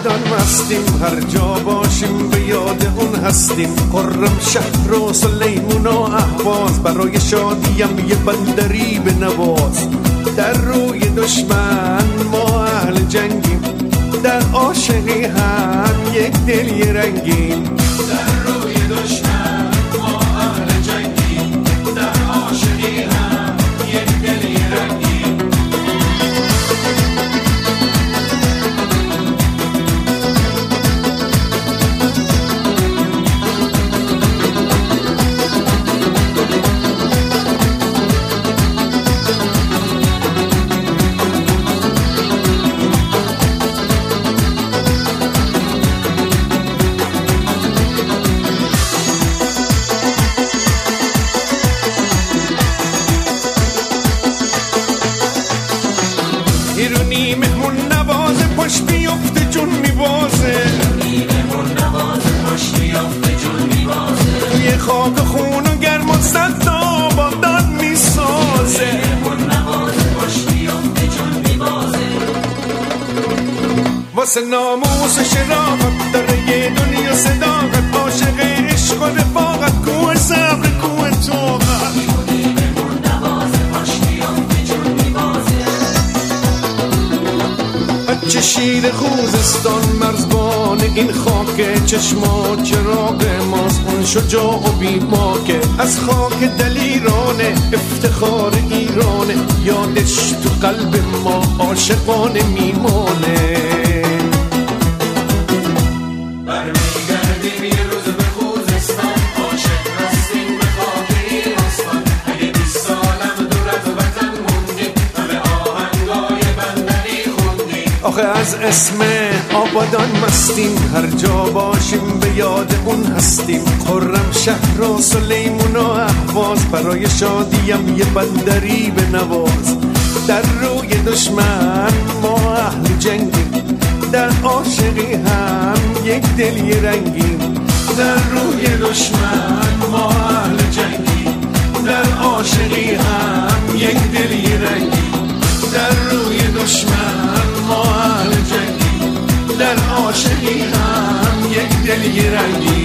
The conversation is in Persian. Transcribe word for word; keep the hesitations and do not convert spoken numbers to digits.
آبادان مستیم، هر جا باشیم به یاد اون هستیم. خرم شهر و سلیمون و اهواز، برای شادیم یه بندری به نواز. در روی دشمن ما اهل جنگیم، در عاشقی هم یک دل یه رنگیم. در روی دشمن ما اهل جنگیم، در عاشقی هم یک دل یه رنگیم. ایرونی مهمون نوازه، پشت بیفته جون میبازه. ایرونی مهمون نوازه، پشت بیفته جون میبازه. توی خاک خون و گرم و صد تا آبادان میسازه. مهمون نوازه، پشت بیفته جون میبازه. واسه ناموس و شرافت داره یه دنیا صداقت، عاشق عشق و رفاقت، کوه صبر کوه طاقت. ایرونی مهمون نوازه، پشت بیفته جون میبازه. چه شیر خوزستان مرزبان این خاک، چشما چراغ ماست اون شجاع و بیباکه. از خاک دلیرانه افتخار ایرانه، یادش تو قلب ما عاشقانه میمانه. برمیگردیم یه روز به خوزستان، عاشق هستیم به خاک این استان. اگه بیست سالم دور از وطن موندیم، همه آهنگای بندری خوندیم. آخه از اسم آبادان مستیم، هر جا باشیم به یاد اون هستیم. خرم شهر و سلیمون و اهواز، برای شادیم یه بندری به نواز. در روی دشمن ما اهل جنگیم، در عاشقی هم یک دل یه رنگیم. در روی دشمن ما اهل جنگیم، در عاشقی هم یک دل یه رنگیم. در روی دشمن ما اهل جنگیم، در عاشقی هم یک دل یه رنگیم.